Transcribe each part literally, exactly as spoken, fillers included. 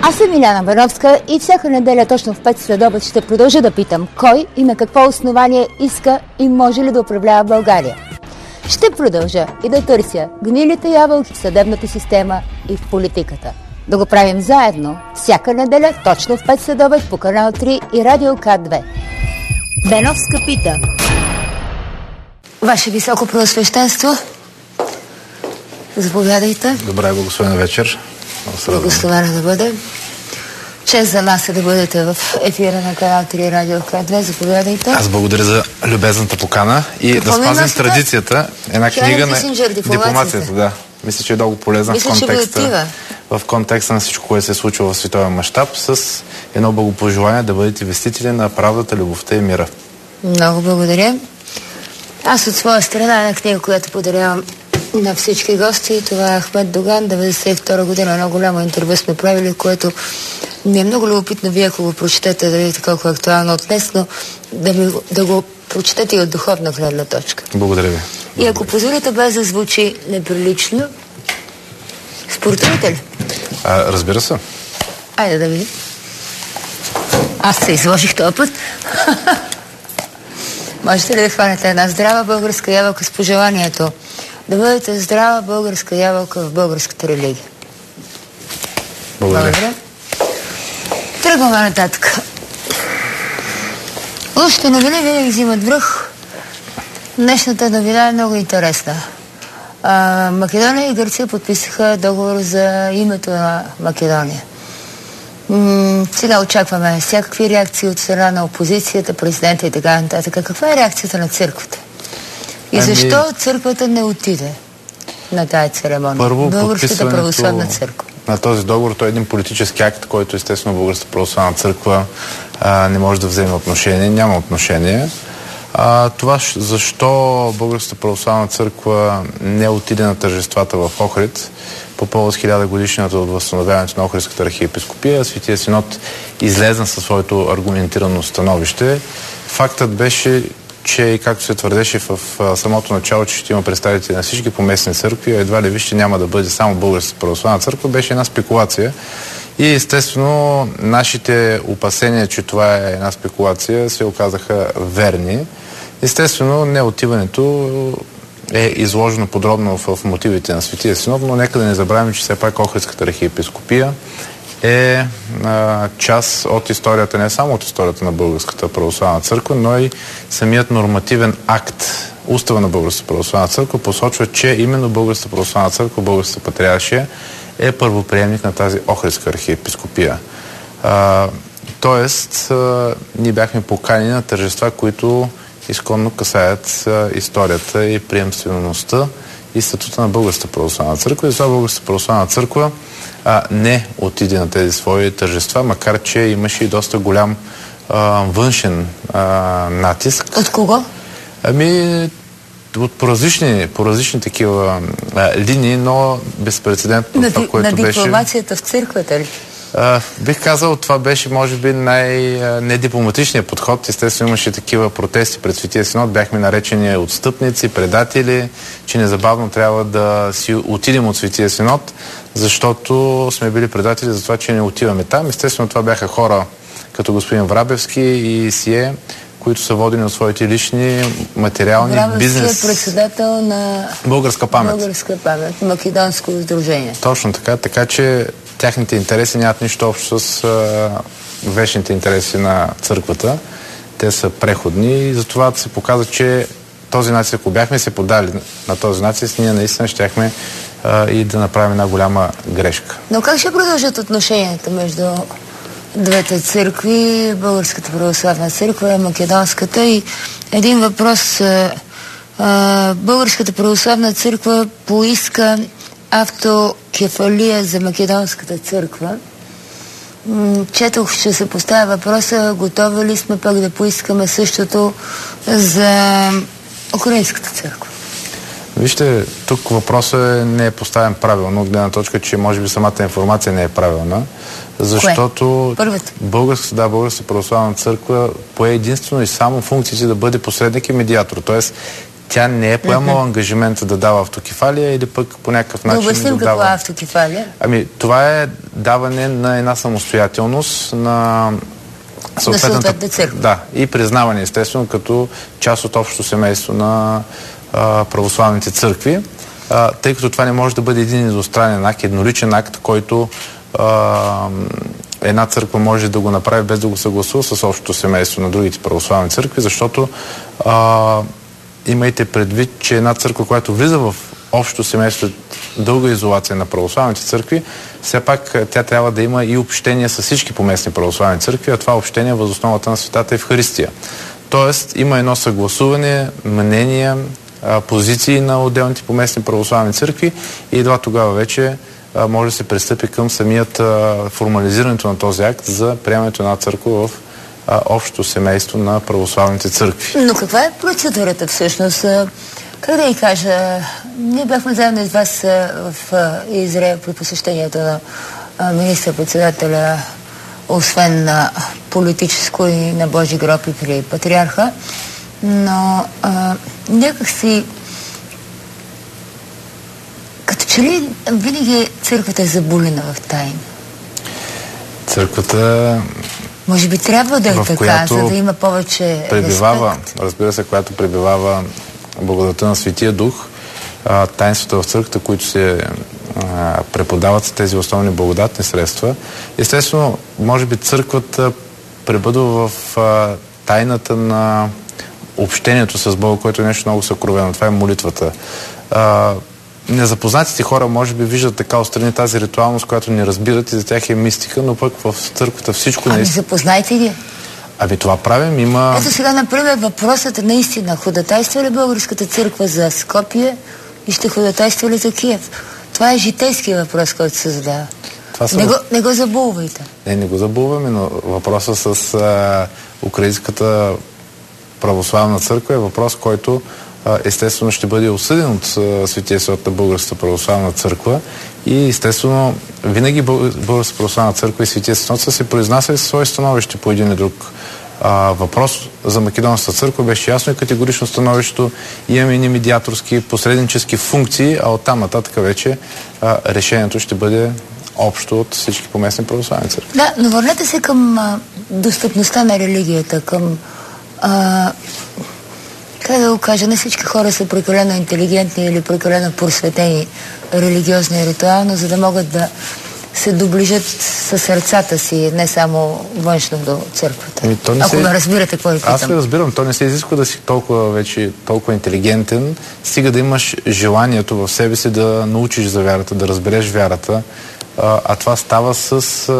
Аз съм Иляна Бановска и всяка неделя точно в пет следобед ще продължа да питам кой и на какво основание иска и може ли да управлява България. Ще продължа и да търся гнилите ябълки в съдебната система и в политиката. Да го правим заедно всяка неделя точно в пет следобед по канал три и Радио К две. Беновска пита. Ваше високо преосвещенство, заповядайте. Добре, благословена вечер. Благословена да бъде. Чест за нас е да бъдете в ефира на канал три Радио К две. Заповядайте. Аз благодаря за любезната покана и какво да спазим традицията. Една Кирен книга на Кисинджер, дипломацията. Да. Мисля, че е много полезна Мисля, в контекста, в контекста на всичко, което се е случило в световен мащаб, с едно благопожелание да бъдете вестители на правдата, любовта и мира. Много благодаря. Аз от своя страна една книга, която подарявам на всички гости. Това е Ахмед Доган, деветдесет и втора година. Много голямо интервю сме правили, което ми е много любопитно. Вие, ако го прочетете, да видите колко е актуално от днес, но да, ми, да го прочетете и от духовна гледна точка. Благодаря ви. И ако позволите, без да звучи неприлично, спортувате ли? А, разбира се. Айде да видим. Аз се изложих този път. Можете ли да хванете една здрава българска ябълка с пожеланието да бъдете здрава българска ябълка в българската религия? Благодаря. Благодаря. Тръгваме нататък. Лошите новини винаги взимат връх. Днешната новина е много интересна. А, Македония и Гърция подписаха договор за името на Македония. М- сега очакваме всякакви реакции от страна на опозицията, президента и така нататък. Каква е реакцията на църквата? И ами... защо църквата не отиде на тая церемония? Първо, Българската православна църква. На този договор, той е един политически акт, който естествено Българската православна църква а, не може да вземе отношение, няма отношение. А, това защо Българската православна църква не отиде на тържествата в Охрид по повод хиляда годишната от възстановяването на Охридската архиепископия, Светия Синод излезна със своето аргументирано становище. Фактът беше, че, както се твърдеше в самото начало, че ще има представители на всички поместни църкви, а едва ли вижте няма да бъде само Българската православна църква, беше една спекулация. И естествено, нашите опасения, че това е една спекулация, се оказаха верни. Естествено, неотиването е изложено подробно в мотивите на Светия Синод, но нека да не забравим, че все пак Охридската архиепископия е а, част от историята, не само от историята на Българската православна църква, но и самият нормативен акт, устава на Българската православна църква, посочва, че именно Българската православна църква, Българската патриаршия е първоприемник на тази Охридска архиепископия. А, тоест, а, ние бяхме поканени на тържества, които изконно касаят а, историята и приемствеността и статута на Българската православна църква. И затова Българската православна църква а, не отиде на тези свои тържества, макар че имаше и доста голям а, външен а, натиск. От кого? Ами, от по различни, по различни такива а, линии, но безпрецедентно на, това, което на беше... На дипломацията в църквата ли? А, бих казал, това беше, може би, най-недипломатичният подход. Естествено, имаше такива протести пред Светия Синод. Бяхме наречени отстъпници, предатели, че незабавно трябва да си отидем от Светия Синод, защото сме били предатели за това, че не отиваме там. Естествено, това бяха хора като господин Врабевски и Сие, които са водени от своите лични, материални, Врабевски бизнес... Врабевски е председател на Българска памет. Българска памет, Македонско сдружение. Точно така, така че тяхните интереси нямат нищо общо с а, вечните интереси на църквата. Те са преходни и затова се показва, че този натиск, ако бяхме се подали на този натиск, ние наистина щяхме а, и да направим една голяма грешка. Но как ще продължат отношенията между двете църкви, Българската православна църква, Македонската? И един въпрос. А, Българската православна църква поиска автокефалия за Македонската църква. Четох, ще се поставя въпроса, готови ли сме пък да поискаме същото за Украинската църква? Вижте, тук въпросът не е поставен правилно, от гледна точка, че може би самата информация не е правилна, защото Българската, да, Българската православна църква пое единствено и само функциите да бъде посредник и медиатор. Тоест, тя не е поемала mm-hmm. ангажимента да дава автокефалия или пък по някакъв начин да обясним да дава... какво е автокефалия. Ами, това е даване на една самостоятелност на съответната църква. Да, и признаване, естествено, като част от общото семейство на а, православните църкви, а, тъй като това не може да бъде един едностранен акт, едноличен акт, който а, една църква може да го направи без да го съгласува с общото семейство на другите православни църкви, защото а, имайте предвид, че една църква, която влиза в общото семейство, дълга изолация на православните църкви, все пак тя трябва да има и общение с всички поместни православни църкви, а това общение е въз основата на Светата Евхаристия. Тоест има едно съгласуване, мнения, позиции на отделните поместни православни църкви и едва тогава вече може да се пристъпи към самият формализирането на този акт за приемането на една църква в общото семейство на православните църкви. Но каква е процедурата всъщност? Как да ви кажа, ние бяхме заедно с вас в Израел при посещението на министър-председателя, освен на политическо и на Божи гроб и при патриарха, но а, някак си като че ли винаги църквата е забулена в тайна? Църквата... Може би трябва да е така, за да има повече пребивава, респект. разбира се, която пребивава благодата на Светия Дух, а, таинствата в църквата, които се а, преподават с тези основни благодатни средства. Естествено, може би църквата пребъдва в а, тайната на общението с Бога, което е нещо много съкровено. Това е молитвата. А, незапознатите хора може би виждат така отстрани тази ритуалност, която не разбират и за тях е мистика, но пък в църквата всичко... Ами запознайте ги. Ами това правим, има... Ето сега, например, въпросът е наистина, ходатайства ли Българската църква за Скопие и ще ходатайства ли за Киев? Това е житейски въпрос, който се задава. Са... Не, го, не го забулвайте. Не, не го забулваме, но въпросът с а, Украинската православна църква е въпрос, който а, естествено ще бъде осъден от а, Светия съвет на Българската православна църква и естествено винаги Българската православна църква и Светия Синод са се произнасяли със свои становища по един и друг а, въпрос. За Македонската църква беше ясно и категорично становището. Имаме и медиаторски, посреднически функции, а оттам нататък вече а, решението ще бъде общо от всички поместни православни църкви. Да, но върнете се към а, достъпността на религията, към а, как да го кажа, не всички хора са прекалено интелигентни или прекалено просветени религиозно и ритуално, за да могат да се доближат със сърцата си, не само външно до църквата. Ами, Ако се... ме разбирате, какво ви питам. Аз ви разбирам, то не се изисква да си толкова вече толкова интелигентен, стига да имаш желанието в себе си да научиш за вярата, да разбереш вярата, а, а това става с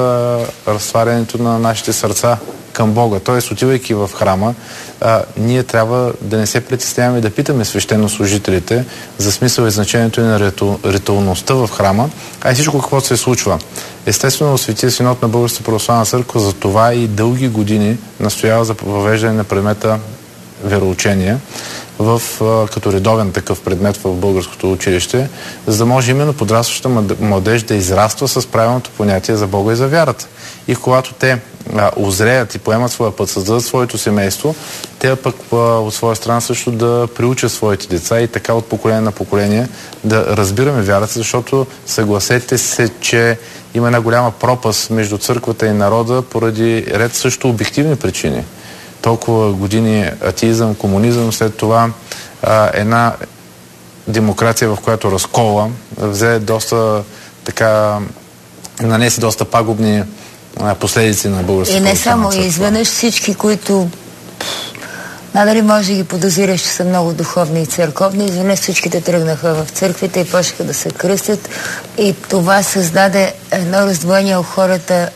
а, разтварянето на нашите сърца към Бога. Тоест, отивайки в храма, а, ние трябва да не се притесняваме да питаме свещенослужителите за смисъл и значението на риту, ритуалността в храма, а и всичко какво се случва. Естествено, Светия Синод на Българската православна църква за това и дълги години настоява за въвеждане на предмета вероучение в, а, като редовен такъв предмет в българското училище, за да може именно подрастващата младеж да израства с правилното понятие за Бога и за вярата. И когато те а, озреят и поемат своя път, създадат своето семейство, те пък а, от своя страна също да приучат своите деца и така от поколение на поколение да разбираме вярата, защото съгласете се, че има една голяма пропаст между църквата и народа поради ред също обективни причини. Толкова години атеизъм, комунизъм, след това а, една демокрация, в която разкола взе доста така, нанеси доста пагубни а, последици на българската. И не само, и изведнъж всички, които надали може да ги подозираш, че са много духовни и църковни, изведнъж всичките тръгнаха в църквите и почнаха да се кръстят и това създаде едно раздвоение у хората,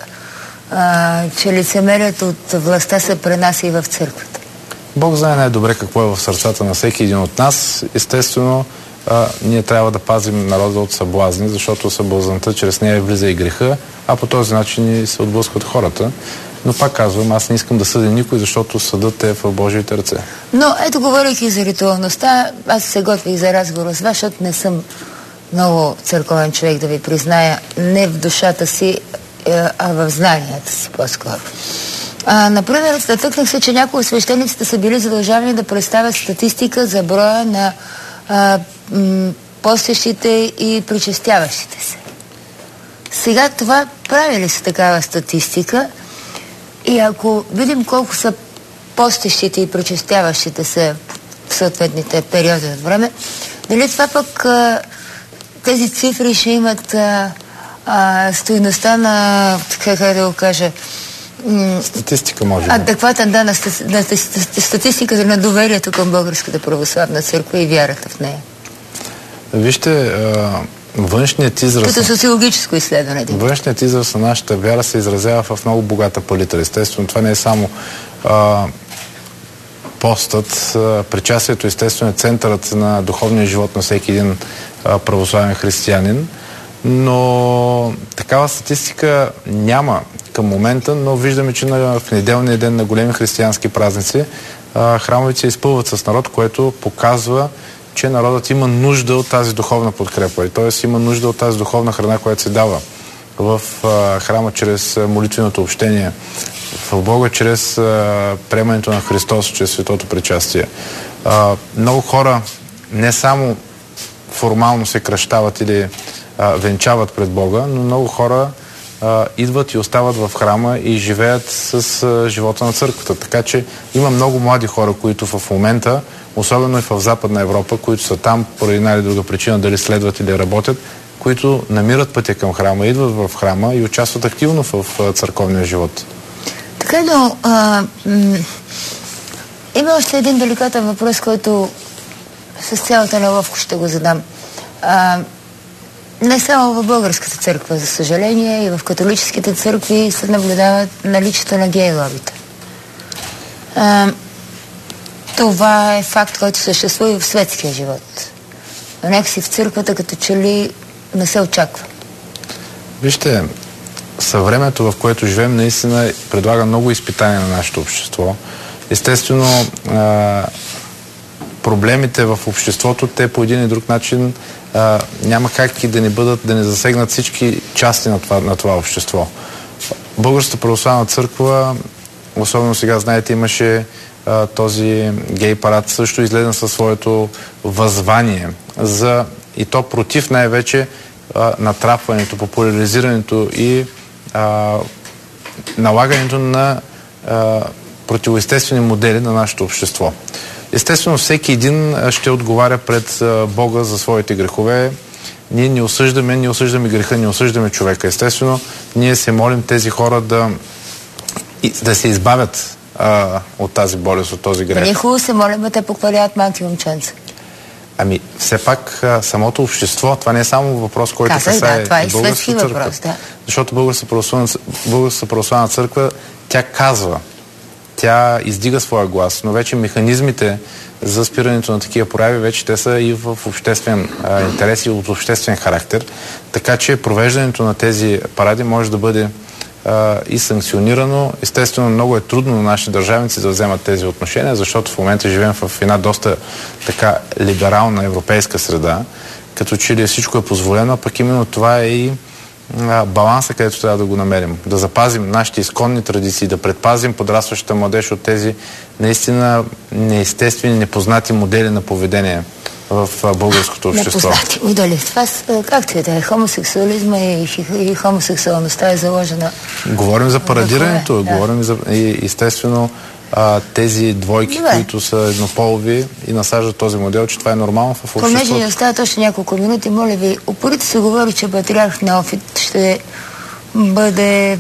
А, че лицемерието от властта се пренася и в църквата. Бог знае най-добре какво е в сърцата на всеки един от нас. Естествено, а, ние трябва да пазим народа от съблазни, защото съблазната чрез нея влиза и греха, а по този начин и се отблъскват хората. Но пак казвам, аз не искам да съдя никой, защото съдът е в Божиите ръце. Но ето, говорейки за ритуалността, аз се готвих за разговор с вас, защото не съм много църковен човек, да ви призная, не в душата си, а в знанията си по-скоро. А, например, натъкнах се, че някои от свещениците са били задължавани да представят статистика за броя на а, м, постещите и причестяващите се. Сега това прави ли се такава статистика? И ако видим колко са постещите и причестяващите се в съответните периоди от време, дали това пък а, тези цифри ще имат а, а, стойността на, как да го кажа, статистика, може би. Адекватен, да, на, стати, на статистиката на доверието към Българската православна църква и вярата в нея. Вижте, а, външният израз... Като социологическо изследване. Външният израз на нашата вяра се изразява в много богата палитра. Естествено, това не е само а, постът, а, причастието, естествено, е центърът на духовния живот на всеки един а, православен християнин, но такава статистика няма към момента, но виждаме, че на, в неделния ден на големи християнски празници а, храмовете се изпълват с народ, което показва, че народът има нужда от тази духовна подкрепа. И т.е. има нужда от тази духовна храна, която се дава в а, храма чрез молитвеното общение, в Бога чрез а, приемането на Христос, чрез светото причастие. А, много хора не само формално се кръщават или а, венчават пред Бога, но много хора а, идват и остават в храма и живеят с а, живота на църквата. Така че има много млади хора, които в момента, особено и в Западна Европа, които са там поради една или друга причина, дали следват или работят, които намират пътя към храма, идват в храма и участват активно в, в църковния живот. Така, но а, м- има още един деликатен въпрос, който с цялата неловко ще го задам. А, не само в българската църква, за съжаление, и в католическите църкви се наблюдават наличието на гей лобита. А, това е факт, който съществува и в светския живот. Но някакси в църквата като че ли не се очаква. Вижте, съвремето, в което живеем, наистина предлага много изпитания на нашето общество. Естествено, а, проблемите в обществото, те по един и друг начин а, няма как и да не бъдат, да не засегнат всички части на това, на това общество. Българската православна църква, особено сега, знаете, имаше а, този гей парад, също излезна със своето възвание за, и то против най-вече а, натрапването, популяризирането и а, налагането на а, противоестествени модели на нашето общество. Естествено, всеки един ще отговаря пред а, Бога за своите грехове. Ние не осъждаме, не осъждаме греха, не осъждаме човека. Естествено, ние се молим тези хора да, да се избавят а, от тази болест, от този грех. Ние хубаво се молим, те покваряват малки момченца. Ами, все пак а, самото общество, това не е само въпрос, който Казах, касае да, това е българската църква. въпрос, да. Защото Българската православна, Българската православна църква, тя казва, тя издига своя глас, но вече механизмите за спирането на такива прояви, вече те са и в обществен а, интерес и от обществен характер. Така че провеждането на тези паради може да бъде а, и санкционирано. Естествено, много е трудно на нашите държавници да вземат тези отношения, защото в момента живеем в една доста така либерална европейска среда, като че ли всичко е позволено, пък именно това е и а, баланса, където трябва да го намерим. Да запазим нашите изконни традиции, да предпазим подрастващата младеж от тези наистина неестествени, непознати модели на поведение в а, българското общество. Непознати модели. Това, както и да е, хомосексуализма и, и хомосексуалността е заложена. Говорим за парадирането, да. Говорим за и, естествено а, тези двойки, Добре. които са еднополови и насаждат този модел, че това е нормално в обществото. Понеже ни остават още няколко минути, моля ви, упорито се говори, че патриарх Неофит ще бъде,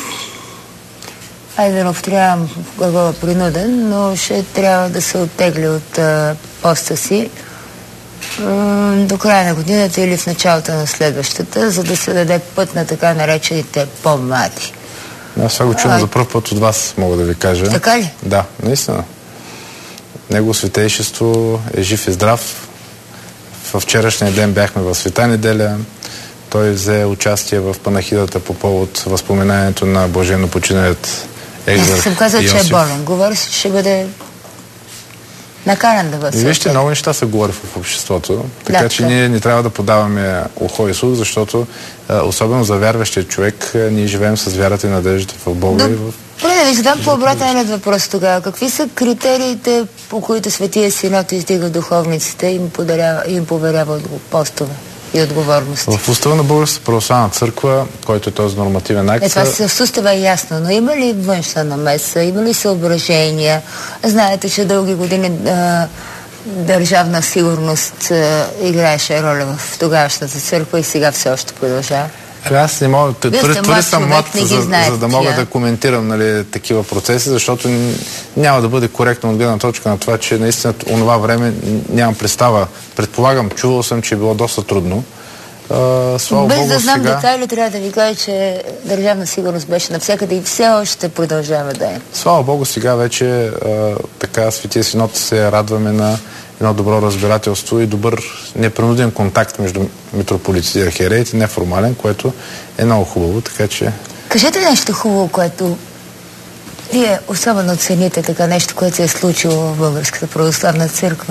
айде да не повторявам глагола принуден, но ще трябва да се оттегли от а, поста си до края на годината или в началото на следващата, за да се даде път на така наречените по-млади. Аз това го чувам за първ път от вас, мога да ви кажа. Така ли? Да, наистина. Негово светейшество е жив и здрав. Във вчерашния ден бяхме в Света неделя. Той взе участие в панахидата по повод възпоменанието на блаженно починалият Екзарх Аз съм казал, че Йосиф. е болен. Говори се, че ще бъде накаран да бъде. Вижте, много неща се говори в обществото, така да, че да. ние не трябва да подаваме ухо и слух, защото особено за вярващия човек, ние живеем с вярата и надеждата в Бога. Да, и в... да ви задам по обратен въпрос тогава. Какви са критериите, по които Светия Синод издига духовниците и им, подарява, им поверява постове и отговорности? В устава на Българската православна църква, който е този нормативен акт... Е, това в устава е ясно, но има ли външна намеса, има ли съображения? Знаете, че дълги години а, държавна сигурност а, играеше роля в тогавашната църква и сега все още продължава. Аз не мога, твърде съм млад, за, знаете, за да мога тя. да коментирам, нали, такива процеси, защото няма да бъде коректно от гледна точка на това, че наистина онова време нямам представа. Предполагам, чувал съм, че е било доста трудно. Uh, слава Без Богу, да знам сега... детайли, трябва да ви кажа, че държавна сигурност беше навсякъде и все още продължава да е. Слава Богу, сега вече uh, така Светия Синод се радваме на едно добро разбирателство и добър непринуден контакт между митрополитите и архиереите, неформален, което е много хубаво, така че... Кажете нещо хубаво, което вие особено цените, така нещо, което се е случило в Българската православна църква.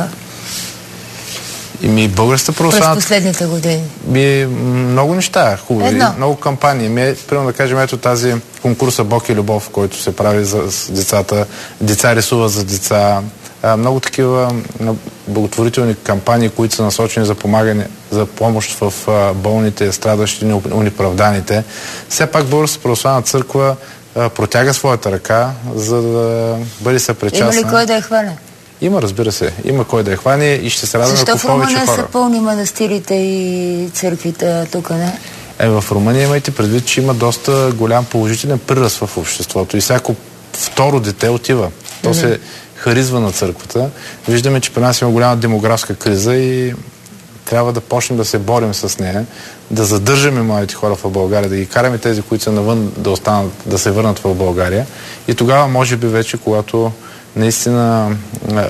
И ми Българската православна... През последните години. Ми, много неща хубави, Едно. много кампании. Ми, примерно да кажем, ето тази конкурса Бог и любов, който се прави за с децата, деца рисува за деца, а, много такива а, благотворителни кампании, които са насочени за помагане, за помощ в а, болните, страдащите, унеправданите. Все пак Българската православна църква а, протяга своята ръка, за да бъде съпричастна. Има ли кой да я хване? Има, разбира се. Има кой да я хване и ще се радваме, ако повече хора. Защо в Румъния са пълни манастирите и църквите тук, не? Е, в Румъния имайте предвид, че има доста голям положителен приръст в обществото и всяко второ дете отива. То mm-hmm. се харизва на църквата. Виждаме, че при нас има голяма демографска криза и трябва да почнем да се борим с нея, да задържаме младите хора в България, да ги караме тези, които са навън, да останат, да се върнат в България. И тогава, може би вече, когато наистина а,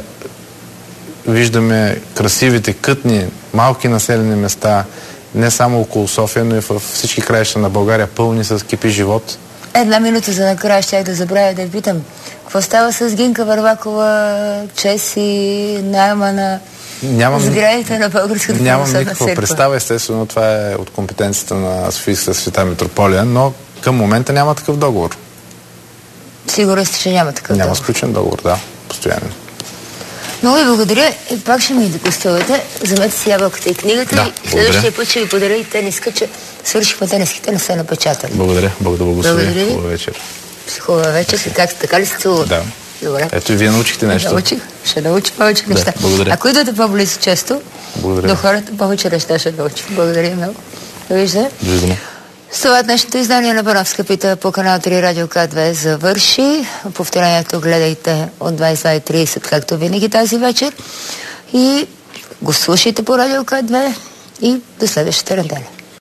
виждаме красивите, кътни, малки населени места, не само около София, но и в всички краища на България, пълни с кипи живот. Една минута за накрая щях да забравя да питам. Какво става с Гинка Вървакова, Чеси, найма на сградите на Българската православна църква? Нямам никаква представа, естествено, това е от компетенцията на Софийската света митрополия, но към момента няма такъв договор. Сигурен сте, че няма такъв няма договор? Няма сключен договор, да, постоянно. Много ви благодаря. И пак ще ми дегустувате. Вземете си ябълката и книгата. Да, и следващия път ще ви подаря и тениска, че свършихме тениските, не са напечатали. Благодаря. Бог да благослови. Благодаря ви. Хубава вечер. Хубава вечер. Как, така ли се целувате? Да. Добре. Ето и вие научихте нещо. Научих. Ще научи повече да, неща. Благодаря. Ако идвате по-близо често, благодаря. до хората повече неща ще научим. Благодаря много. Довиждане. Довиждане. С това днешното издание на Бановска пита по канал три Радио К две завърши. Повторението гледайте от двайсет и два и трийсет, както винаги тази вечер. И го слушайте по Радио К две и до следващата неделя.